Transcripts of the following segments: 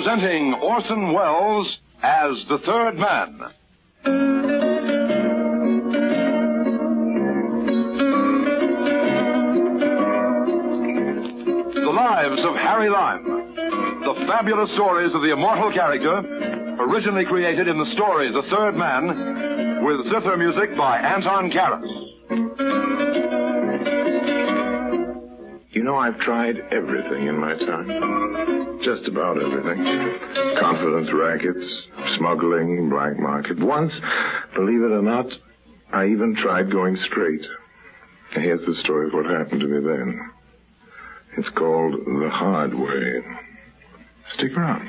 Presenting Orson Welles as the Third Man. The Lives of Harry Lime. The fabulous stories of the immortal character, originally created in the story The Third Man, with zither music by Anton Karas. You know, I've tried everything in my time. Just about everything. Confidence rackets, smuggling, black market. Once, believe it or not, I even tried going straight. Here's the story of what happened to me then. It's called The Hard Way. Stick around.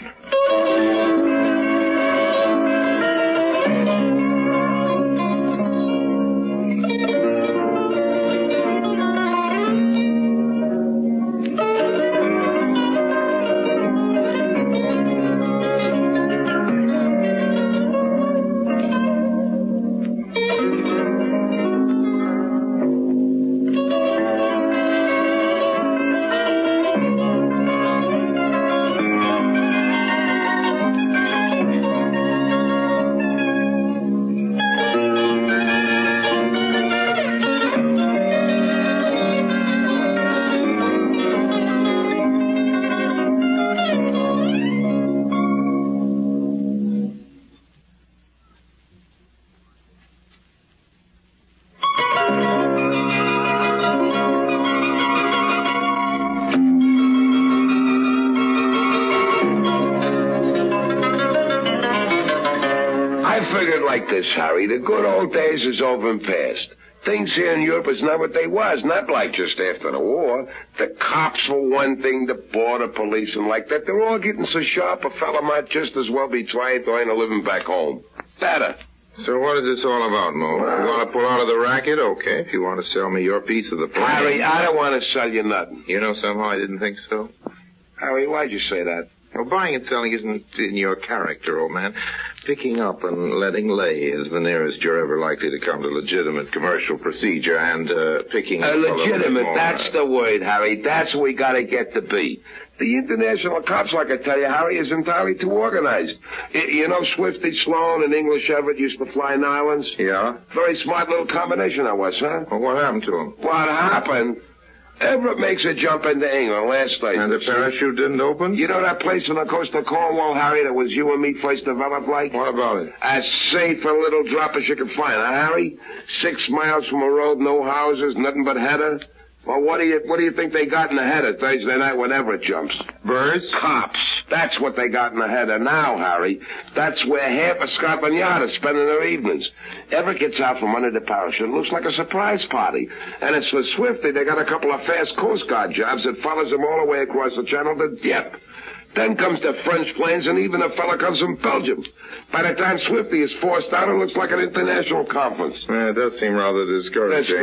Like this, Harry. The good old days is over and past. Things here in Europe is not what they was, not like just after the war. The cops for one thing, the border police and like that, they're all getting so sharp a fella might just as well be trying to earn a living back home. Better. So what is this all about, Mo? You want to pull out of the racket? Okay. If you want to sell me your piece of the plan. Harry, I don't want to sell you nothing. You know, somehow I didn't think so. Harry, why'd you say that? Well, buying and selling isn't in your character, old man. Picking up and letting lay is the nearest you're ever likely to come to legitimate commercial procedure, and picking up... legitimate, that's the word, Harry. That's what we got to get to be. The international cops, like I tell you, Harry, is entirely too organized. You know Swifty Sloan and English Everett used to fly in islands? Yeah? Very smart little combination that was, huh? Well, what happened to him? What happened? Everett makes a jump into England last night. And the parachute didn't open? You know that place on the coast of Cornwall, Harry, that was you and me first developed like? What about it? As safe a little drop as you could find, huh, Harry? 6 miles from a road, no houses, nothing but header. Well, what do you think they got in the header Thursday night when Everett jumps? Birds? Cops. That's what they got in the header now, Harry. That's where half of Scotland Yard is spending their evenings. Everett gets out from under the parachute. It looks like a surprise party. And as for Swifty, they got a couple of fast Coast Guard jobs that follows them all the way across the channel to Dieppe. Then comes the French planes, and even a fella comes from Belgium. By the time Swifty is forced out, it looks like an international conference. It does seem rather discouraging.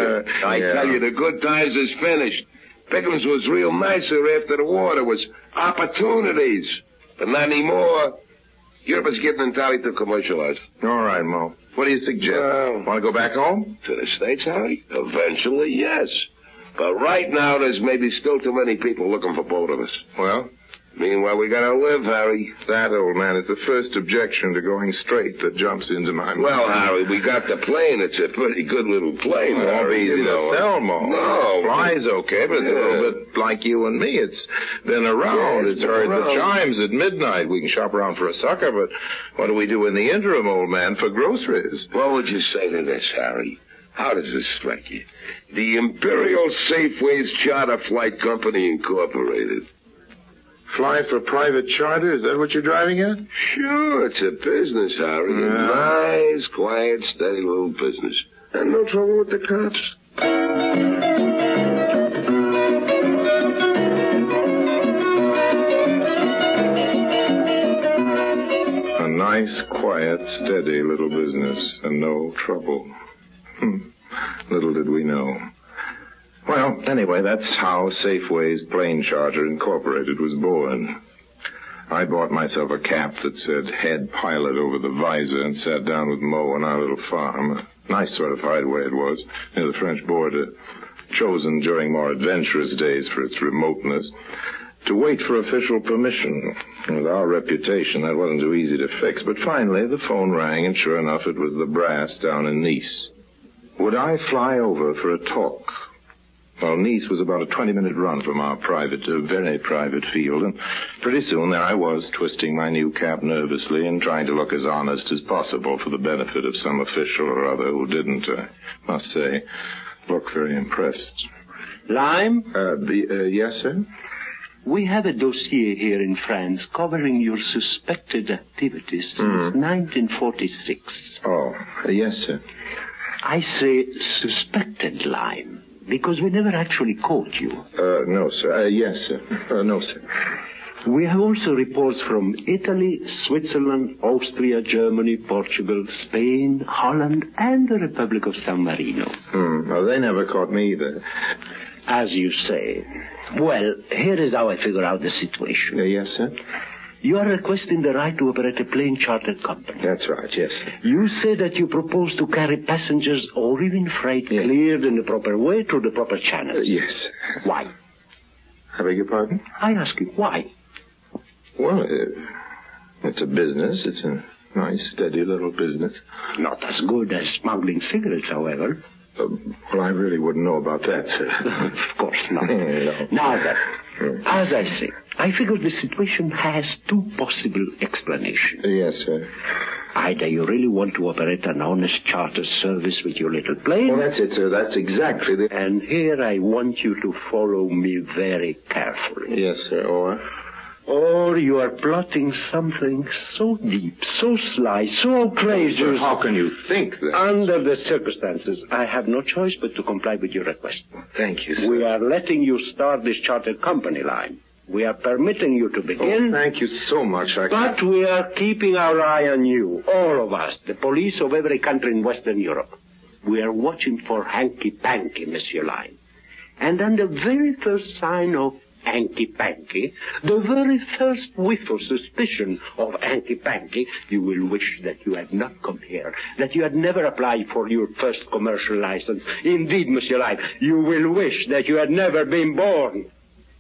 I tell you, the good times is finished. Pickens was real nice here after the war. There was opportunities. But not anymore. Europe is getting entirely too commercialized. All right, Mo. What do you suggest? Want to go back home? To the States, Harry? Eventually, yes. But right now, there's maybe still too many people looking for both of us. Well? Meanwhile, we gotta live, Harry. That, old man, is the first objection to going straight that jumps into my mind. Well, Harry, we got the plane. It's a pretty good little plane. It won't be easy to sell, Mo. No. Fly's okay, but it's a little bit like you and me. It's been around. Yeah, it's heard the chimes at midnight. We can shop around for a sucker, but what do we do in the interim, old man, for groceries? What would you say to this, Harry? How does this strike you? The Imperial Safeways Charter Flight Company Incorporated. Fly for private charter? Is that what you're driving at? Sure, it's a business, Harry. Yeah. A nice, quiet, steady little business. And no trouble with the cops. A nice, quiet, steady little business, and no trouble. Little did we know. Well, anyway, that's how Safeways Plane Charter Incorporated was born. I bought myself a cap that said head pilot over the visor and sat down with Mo on our little farm. A nice sort of hideaway it was, near the French border, chosen during more adventurous days for its remoteness. to wait for official permission. With our reputation, that wasn't too easy to fix. But finally, the phone rang, and sure enough, it was the brass down in Nice. Would I fly over for a talk? Well, Nice was about a 20-minute run from our very private field, and pretty soon there I was, twisting my new cap nervously and trying to look as honest as possible for the benefit of some official or other who didn't, I must say, look very impressed. Lime? Yes, sir? We have a dossier here in France covering your suspected activities since 1946. Oh, yes, sir. I say suspected, Lime, because we never actually caught you. No, sir. Yes, sir. No, sir. We have also reports from Italy, Switzerland, Austria, Germany, Portugal, Spain, Holland, and the Republic of San Marino. Well, they never caught me either. As you say. Well, here is how I figure out the situation. Yes, sir? You are requesting the right to operate a plane chartered company. That's right, yes, sir. You say that you propose to carry passengers or even freight cleared in the proper way through the proper channels. Yes. Why? I beg your pardon? I ask you, why? Well, it's a business. It's a nice, steady little business. Not as good as smuggling cigarettes, however. Well, I really wouldn't know about that, sir. Of course not. No. Now then, as I say, I figure the situation has two possible explanations. Yes, sir. Either you really want to operate an honest charter service with your little plane. Well, that's it, sir. That's exactly the... And here I want you to follow me very carefully. Yes, sir. Or you are plotting something so deep, so sly, so outrageous. Sir, how can you think that? Under the circumstances, I have no choice but to comply with your request. Thank you, sir. We are letting you start this chartered company line. We are permitting you to begin. Oh, thank you so much. But we are keeping our eye on you, all of us, the police of every country in Western Europe. We are watching for hanky-panky, Monsieur Line. And on the very first sign of hanky-panky, the very first whiff of suspicion of hanky-panky, you will wish that you had not come here, that you had never applied for your first commercial license. Indeed, Monsieur Line, you will wish that you had never been born.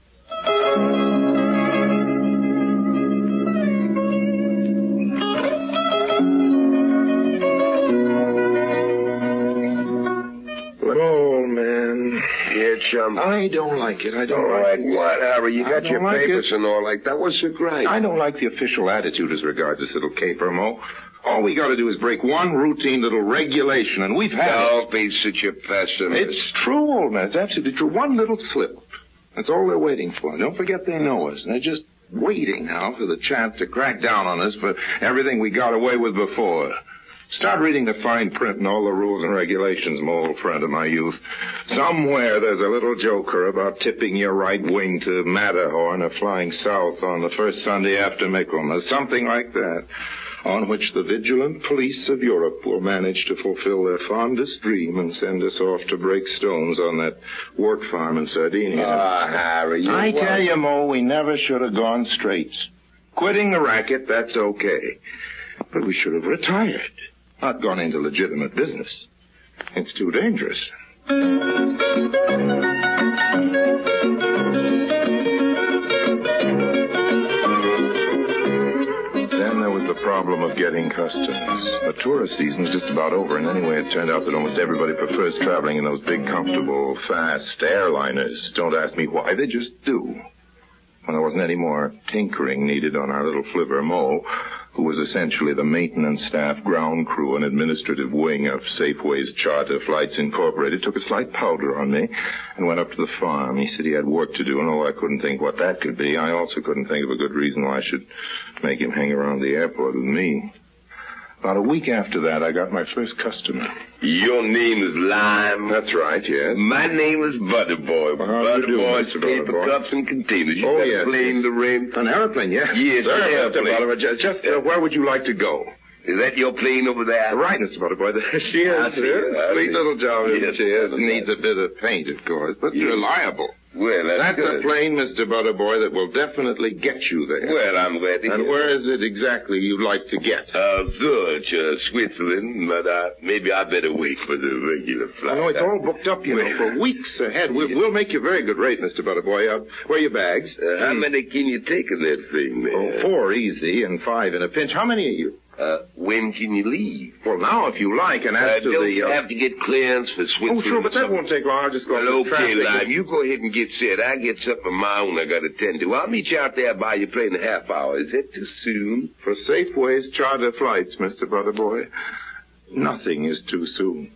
Chum. I don't like it. I don't like it. What, Harry? You got your papers and all like that. What's so great? I don't like the official attitude as regards this little caper, Mo. All we got to do is break one routine little regulation, and we've had Don't be such a pessimist. It's true, old man. It's absolutely true. One little slip. That's all they're waiting for. Don't forget they know us. They're just waiting now for the chance to crack down on us for everything we got away with before. Start reading the fine print and all the rules and regulations, my old friend of my youth. Somewhere there's a little joker about tipping your right wing to Matterhorn or flying south on the first Sunday after Michaelmas, something like that, on which the vigilant police of Europe will manage to fulfill their fondest dream and send us off to break stones on that work farm in Sardinia. Harry, I tell you, Mo, we never should have gone straight. Quitting the racket, that's okay. But we should have retired. Not gone into legitimate business. It's too dangerous. Then there was the problem of getting customers. The tourist season was just about over, and anyway, it turned out that almost everybody prefers traveling in those big, comfortable, fast airliners. Don't ask me why, they just do. When there wasn't any more tinkering needed on our little flivver Mo, who was essentially the maintenance staff, ground crew, and administrative wing of Safeways Charter Flights Incorporated, took a slight powder on me and went up to the farm. He said he had work to do, and although I couldn't think what that could be, I also couldn't think of a good reason why I should make him hang around the airport with me. About a week after that, I got my first customer. Your name is Lime? That's right, yes. My name is Butterboy. Well, how do you do, Butterboy's Mr. paper Butterboy? cups and containers. You Oh, got yes, a plane yes. to rent? An airplane, yes. Yes, Sir, an Mr. airplane. Butterboy, just where would you like to go? Is that your plane over there? Right, Mr. Butterboy. There she is. I see her. Sweet little job. Yes, She is. yes. Needs a bit of paint, of course, but Yes. reliable. Well, That's good. a plane, Mr. Butterboy, that will definitely get you there. Well, I'm glad to And hear where is it exactly you'd like to get? Zurich, Switzerland, but maybe I better wait for the regular flight. I know it's all booked up, you know, for weeks ahead. We'll make you a very good rate, Mr. Butterboy. Where are your bags? How many can you take in that thing, man? 4 easy and 5 in a pinch. How many are you? When can you leave? Well, now, if you like, and as to don't the... you have to get clearance for Switzerland? Oh, sure, but that won't take long. I'll just go Well, up to okay, traffic. Lime, you go ahead and get set. I get something of my own I got to tend to. I'll meet you out there by your plane in a half hour. Is that too soon? For Safeway's charter flights, Mr. Butterboy, nothing is too soon.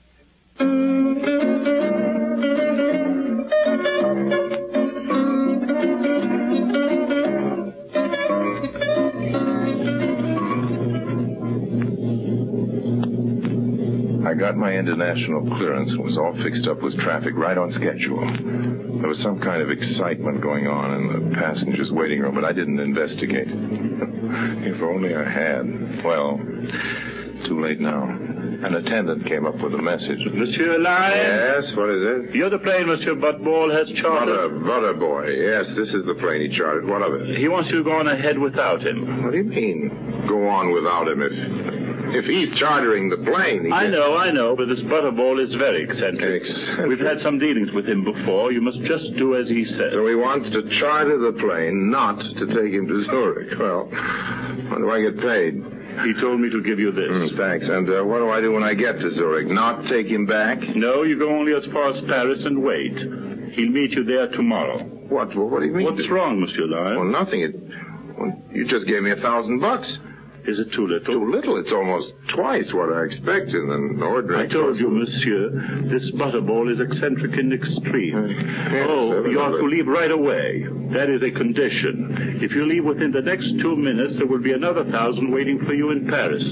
I got my international clearance and was all fixed up with traffic right on schedule. There was some kind of excitement going on in the passengers' waiting room, but I didn't investigate. If only I had. Well, too late now. An attendant came up with a message. Monsieur Lime? Yes, what is it? You're the plane Monsieur Butterball has chartered. Butterboy. Yes, this is the plane he chartered. What of it? He wants you to go on ahead without him. What do you mean, go on without him? If he's chartering the plane... I know, but this Butterball is very eccentric. We've had some dealings with him before. You must just do as he says. So he wants to charter the plane, not to take him to Zurich. Well, when do I get paid? He told me to give you this. Thanks. And what do I do when I get to Zurich? Not take him back? No, you go only as far as Paris and wait. He'll meet you there tomorrow. What do you mean? What's wrong, Monsieur Lime? Well, nothing. You just gave me $1,000. Is it too little? Too little. It's almost twice what I expected in an ordinary... I told you, monsieur, this Butterball is eccentric in extreme. Yes, You have to leave right away. That is a condition. If you leave within the next 2 minutes, there will be another 1,000 waiting for you in Paris.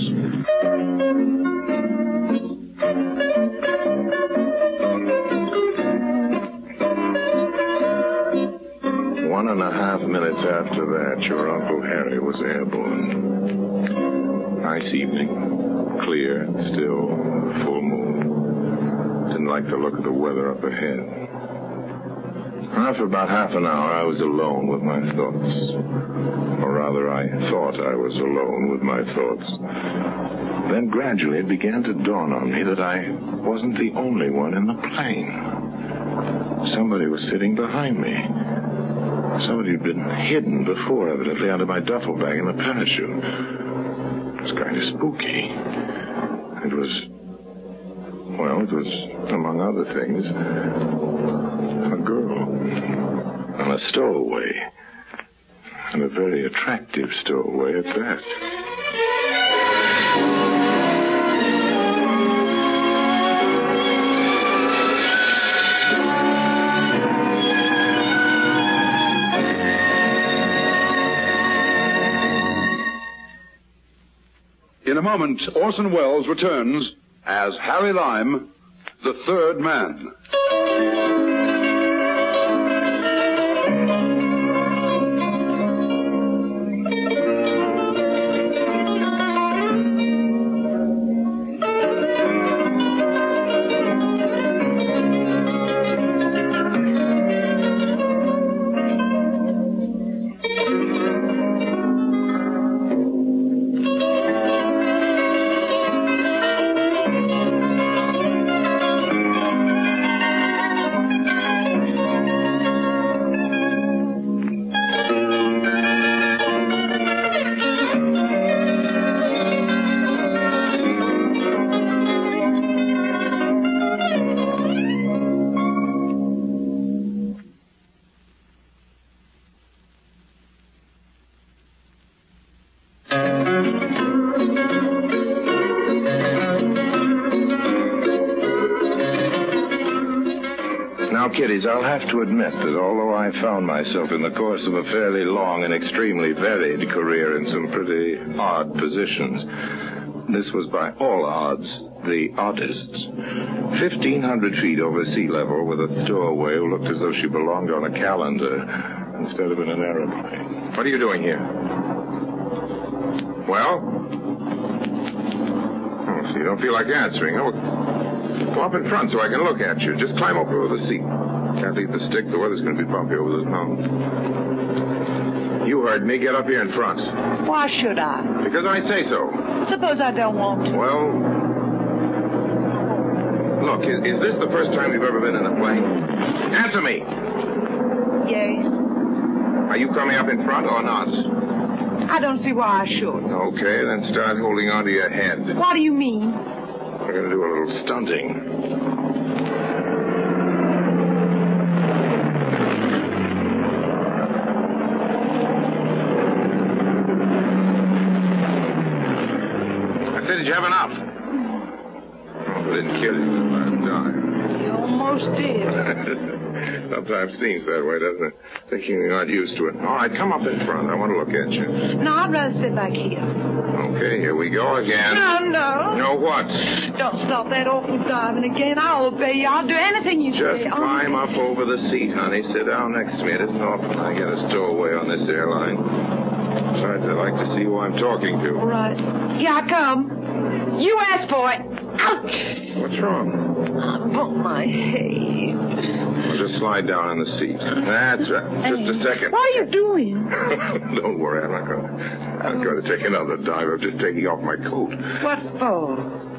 1.5 minutes after that, your Uncle Harry was airborne. Nice evening. Clear, still, full moon. Didn't like the look of the weather up ahead. After about half an hour, I was alone with my thoughts. Or rather, I thought I was alone with my thoughts. Then gradually it began to dawn on me that I wasn't the only one in the plane. Somebody was sitting behind me. Somebody had been hidden before, evidently, under my duffel bag in the parachute. It was kind of spooky. It was, among other things, a girl. And a stowaway. And a very attractive stowaway at that. In a moment, Orson Welles returns as Harry Lime, the third man. Now, kiddies, I'll have to admit that although I found myself in the course of a fairly long and extremely varied career in some pretty odd positions, this was by all odds the oddest. 1,500 feet over sea level with a stowaway who looked as though she belonged on a calendar instead of in an aeroplane. What are you doing here? Well? You don't feel like answering. Oh, go up in front so I can look at you. Just climb up over the seat. Can't leave the stick. The weather's going to be bumpy over those mountains. You heard me. Get up here in front. Why should I? Because I say so. Suppose I don't want to. Well, look, is this the first time you've ever been in a plane? Answer me. Yes. Are you coming up in front or not? I don't see why I should. Okay, then start holding on to your head. What do you mean? We're going to do a little stunting. I said, did you have enough? Oh, I didn't kill you the last time. You almost did. Sometimes seems that way, doesn't it? Thinking you're not used to it. All right, come up in front. I want to look at you. No, I'd rather sit back here. Okay, here we go again. No. No what? Don't stop that awful diving again. I'll obey you. I'll do anything you say. Just climb up over the seat, honey. Sit down next to me. It isn't often I get a stowaway on this airline. Besides, I like to see who I'm talking to. All right. Here I come. You asked for it. Ouch! What's wrong? I bumped my head. Well, just slide down on the seat. That's right. Just a second. What are you doing? Don't worry, I'm not going to take another dive. I'm just taking off my coat. What for?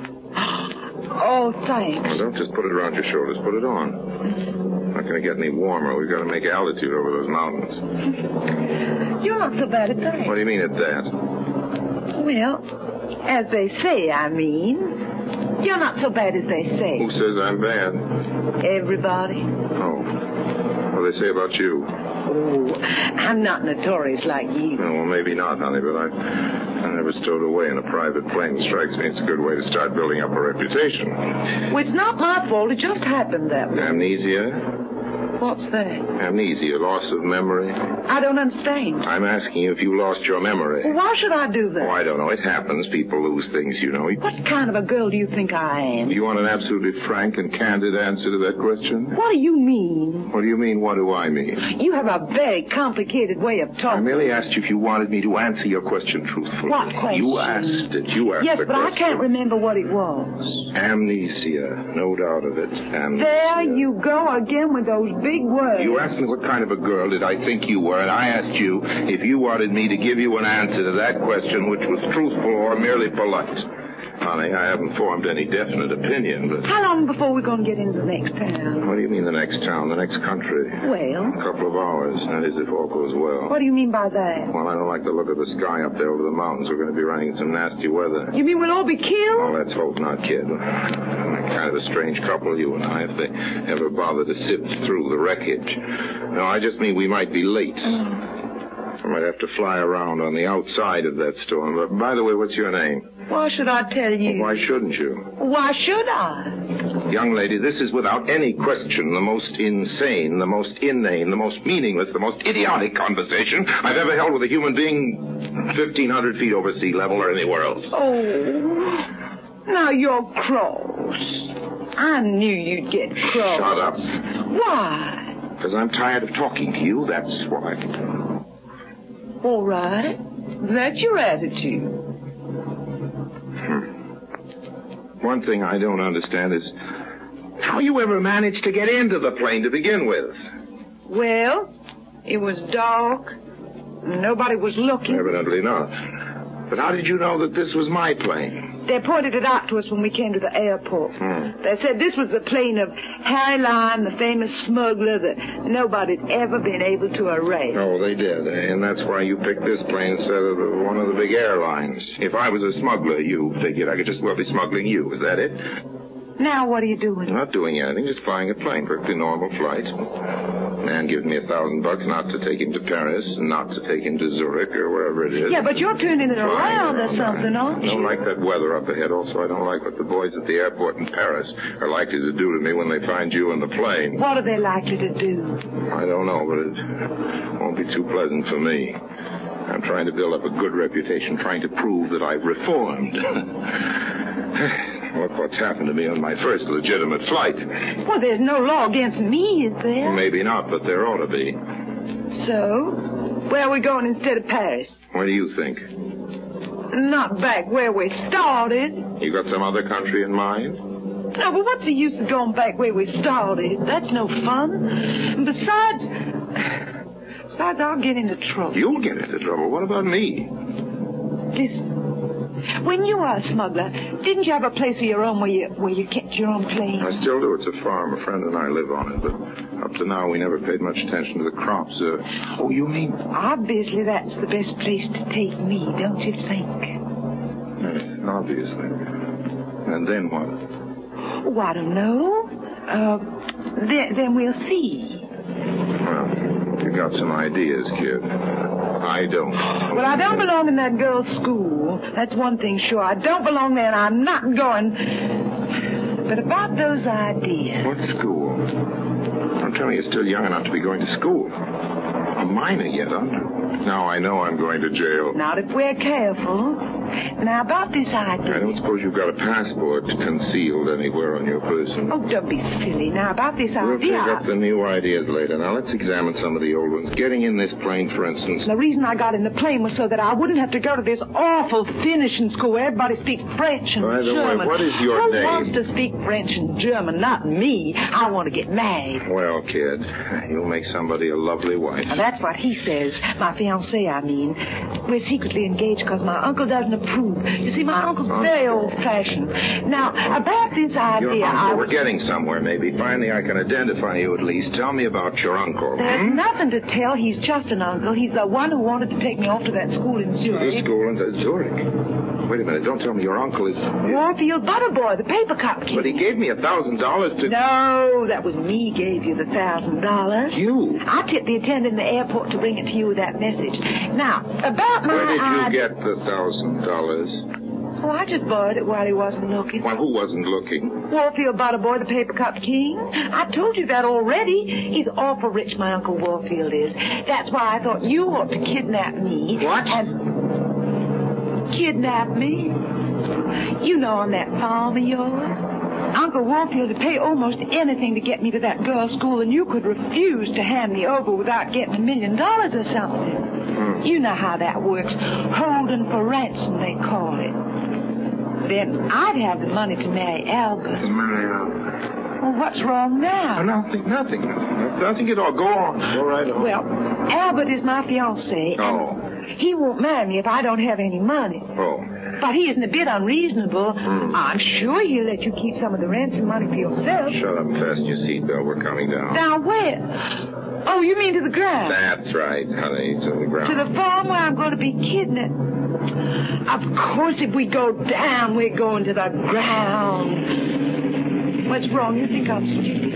Oh, thanks. Well, don't just put it around your shoulders. Put it on. Not going to get any warmer. We've got to make altitude over those mountains. You're not so bad at that. What do you mean at that? Well, as they say, I mean. You're not so bad as they say. Who says I'm bad? Everybody. Oh. What do they say about you? Oh, I'm not notorious like you. Oh, well, maybe not, honey, but I never stowed away in a private plane. Strikes me it's a good way to start building up a reputation. Well, it's not my fault. It just happened that way. Amnesia? What's that? Amnesia, loss of memory. I don't understand. I'm asking you if you lost your memory. Well, why should I do that? Oh, I don't know. It happens. People lose things, you know. What kind of a girl do you think I am? You want an absolutely frank and candid answer to that question? What do you mean? What do you mean, what do I mean? You have a very complicated way of talking. I merely asked you if you wanted me to answer your question truthfully. What question? You asked it. You asked yes, the but question. I can't remember what it was. Amnesia. No doubt of it. Amnesia. There you go again with those big words. You asked me what kind of a girl did I think you were, and I asked you if you wanted me to give you an answer to that question which was truthful or merely polite. Honey, I haven't formed any definite opinion, but... How long before we're going to get into the next town? What do you mean the next town? The next country? Well? A couple of hours. That is, if all goes well. What do you mean by that? Well, I don't like the look of the sky up there over the mountains. We're going to be running some nasty weather. You mean we'll all be killed? Oh, let's hope not, kid. We're kind of a strange couple, you and I, if they ever bother to sift through the wreckage. No, I just mean we might be late. I might have to fly around on the outside of that storm. But, by the way, what's your name? Why should I tell you? Why shouldn't you? Why should I? Young lady, this is without any question the most insane, the most inane, the most meaningless, the most idiotic conversation I've ever held with a human being 1,500 feet over sea level or anywhere else. Oh, now you're cross. I knew you'd get cross. Shut up. Why? Because I'm tired of talking to you, that's why. All right. That's your attitude. One thing I don't understand is how you ever managed to get into the plane to begin with. Well, it was dark. Nobody was looking. Evidently not. But how did you know that this was my plane? They pointed it out to us when we came to the airport. They said this was the plane of Harry Lime, the famous smuggler that nobody'd ever been able to erase. Oh, they did. And that's why you picked this plane instead of one of the big airlines. If I was a smuggler, you figured I could just well be smuggling you. Is that it? Now what are you doing? I'm not doing anything, just flying a plane. Perfectly normal flight. Man gives me $1,000 not to take him to Paris, not to take him to Zurich or wherever it is. Yeah, but you're turning it around or something, aren't you? I don't like that weather up ahead. Also, I don't like what the boys at the airport in Paris are likely to do to me when they find you in the plane. What are they likely to do? I don't know, but it won't be too pleasant for me. I'm trying to build up a good reputation, trying to prove that I've reformed. Look what's happened to me on my first legitimate flight. Well, there's no law against me, is there? Maybe not, but there ought to be. So, where are we going instead of Paris? What do you think? Not back where we started. You got some other country in mind? No, but what's the use of going back where we started? That's no fun. And besides, I'll get into trouble. You'll get into trouble. What about me? Listen, when you were a smuggler, didn't you have a place of your own where you kept your own planes? I still do. It's a farm. A friend and I live on it, but up to now we never paid much attention to the crops. Oh, you mean? Obviously, that's the best place to take me, don't you think? Yes, obviously. And then what? Oh, I don't know. Then we'll see. Well, you got some ideas, kid. I don't. Well, I don't belong in that girl's school. That's one thing sure. I don't belong there, and I'm not going. But about those ideas. What school? Don't tell me you're still young enough to be going to school. A minor yet, huh? Now I know I'm going to jail. Not if we're careful. Now, about this idea. I don't suppose you've got a passport concealed anywhere on your person. Oh, don't be silly. Now, about this We'll idea. take up the new ideas later. Now, let's examine some of the old ones. Getting in this plane, for instance. The reason I got in the plane was so that I wouldn't have to go to this awful finishing school where everybody speaks French and By the way, German. what is your Who name? wants to speak French and German? Not me. I want to get married. Well, kid, you'll make somebody a lovely wife. Now, that's what he says. My fiancé, I mean. We're secretly engaged because my uncle doesn't approve. You see, my uncle's very old-fashioned. Now, about this idea, Your uncle, we're getting somewhere, maybe. Finally, I can identify you at least. Tell me about your uncle. There's nothing to tell. He's just an uncle. He's the one who wanted to take me off to that school in Zurich. The school in Zurich? Wait a minute. Don't tell me your uncle is... Warfield Butterboy, the paper cup kid. But he gave me $1,000 to... No, that was me gave you the $1,000. You? I tipped the attendant in the airport to bring it to you with that message. Now, about my... Where did you get the $1,000? Oh, I just borrowed it while he wasn't looking. Well, who wasn't looking? Warfield Butterboy, the paper cup king. I told you that already. He's awful rich, my Uncle Warfield is. That's why I thought you ought to kidnap me. What? And kidnap me? You know, on that farm of yours. Uncle Warfield would pay almost anything to get me to that girls' school, and you could refuse to hand me over without getting $1 million or something. You know how that works. Holding for ransom, they call it. Then I'd have the money to marry Albert. Marry Albert. Well, what's wrong now? Nothing at all. Go on. Go right on. Well, Albert is my fiancé. Oh. And he won't marry me if I don't have any money. Oh. But he isn't a bit unreasonable. I'm sure he'll let you keep some of the ransom money for yourself. Shut up and fasten your seatbelt. We're coming down. Down where? Oh, you mean to the ground? That's right, honey. To the ground. To the farm where I'm going to be kidnapped. Of course, if we go down, we're going to the ground. What's wrong? You think I'm stupid?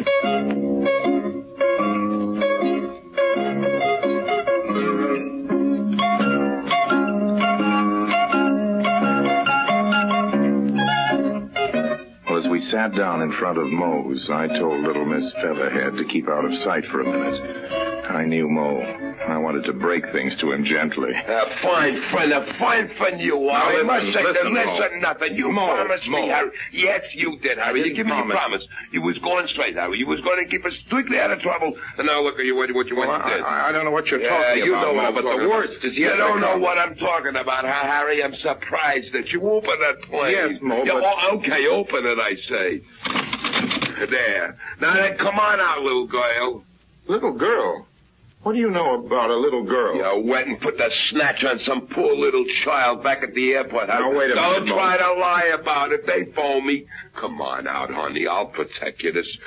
Well, as we sat down in front of Moe's, I told little Miss Featherhead to keep out of sight for a minute. I knew Moe. I wanted to break things to him gently. A fine friend you are. I must say, listen, listen, nothing. You promised me, Harry. Yes, you did, Harry. You gave me a promise. You was going straight, Harry. You was going to keep us strictly out of trouble. And now look at you, what you did. I don't know what you're talking about. You know what I'm but talking the worst about. is yet You don't to know come. what I'm talking about, huh, Harry? I'm surprised that you opened that plane. Yes, Mo, Yeah, but... oh, okay, open it, I say. There. Now then, come on out, little girl. Little girl? What do you know about a little girl? You went and put the snatch on some poor little child back at the airport. Now, wait a minute, Don't try to lie about it. They phone me. Come on out, honey. I'll protect you. This...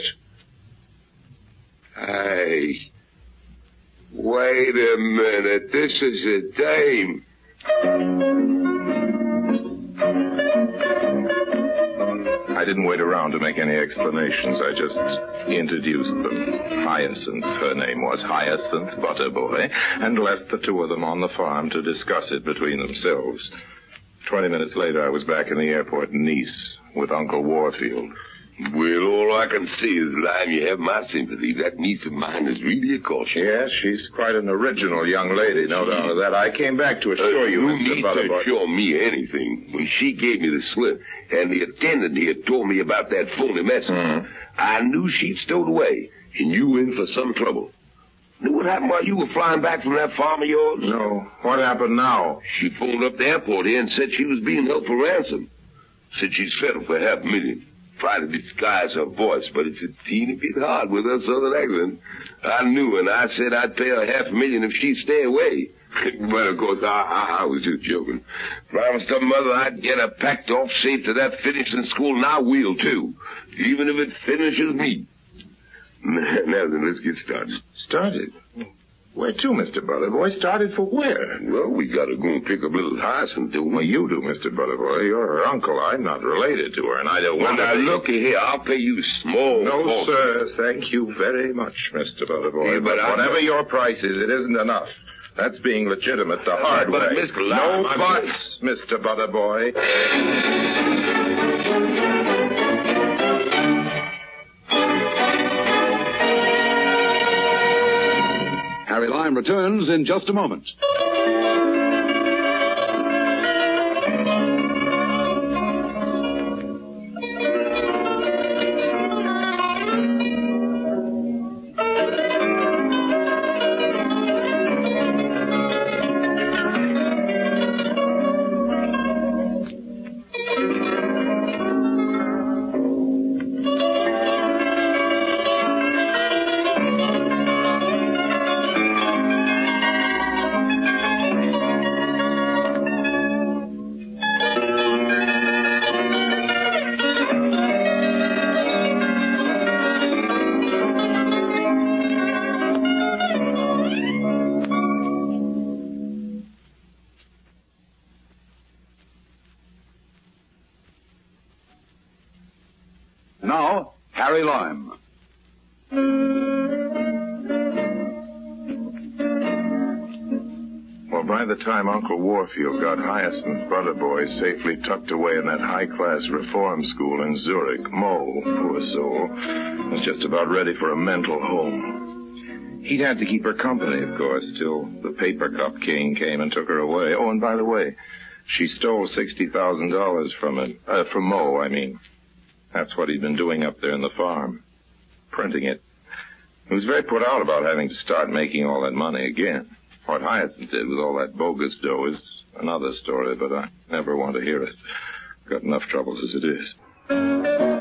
Hey. Wait a minute. This is a dame. I didn't wait around to make any explanations. I just introduced them. Hyacinth, her name was Hyacinth Butterboy, and left the two of them on the farm to discuss it between themselves. 20 minutes later, I was back in the airport in Nice with Uncle Warfield. Well, all I can see is, Lime, you have my sympathy. That niece of mine is really a caution. Yes, she's quite an original young lady, no doubt of that. I came back to assure you, You Mr. need to Butterboy. assure me anything. When she gave me the slip, and the attendant here told me about that phony message, I knew she'd stowed away, and you in for some trouble. Knew what happened while you were flying back from that farm of yours? No. What happened now? She phoned up the airport here and said she was being held for ransom. Said she'd settle for $500,000. Tried to disguise her voice, but it's a teeny bit hard with her southern accent. I knew, and I said I'd pay her $500,000 if she'd stay away. But, of course, I was just joking. Promised her mother I'd get her packed off safe to that finishing school, and I will, too. Even if it finishes me. Now then, let's get started. Started? Where to, Mr. Butterboy? Started for where? Well, we gotta go and pick up little Hyacinth, do we? Well, you do, Mr. Butterboy. You're her uncle. I'm not related to her, and I don't want to... Now, looky here. I'll pay you small. No, sir. Thank you very much, Mr. Butterboy. Yeah, but whatever your price is, it isn't enough. That's being legitimate the hard but way. Mr. Lyle, No buts, Mr. Butterboy. Harry Lime returns in just a moment. Now, Harry Lime. Well, by the time Uncle Warfield got Hyacinth Butterboy safely tucked away in that high-class reform school in Zurich, Mo, poor soul, was just about ready for a mental home. He'd had to keep her company, of course, till the paper cup king came and took her away. Oh, and by the way, she stole $60,000 from Mo, I mean. That's what he'd been doing up there in the farm, printing it. He was very put out about having to start making all that money again. What Hyacinth did with all that bogus dough is another story, but I never want to hear it. Got enough troubles as it is.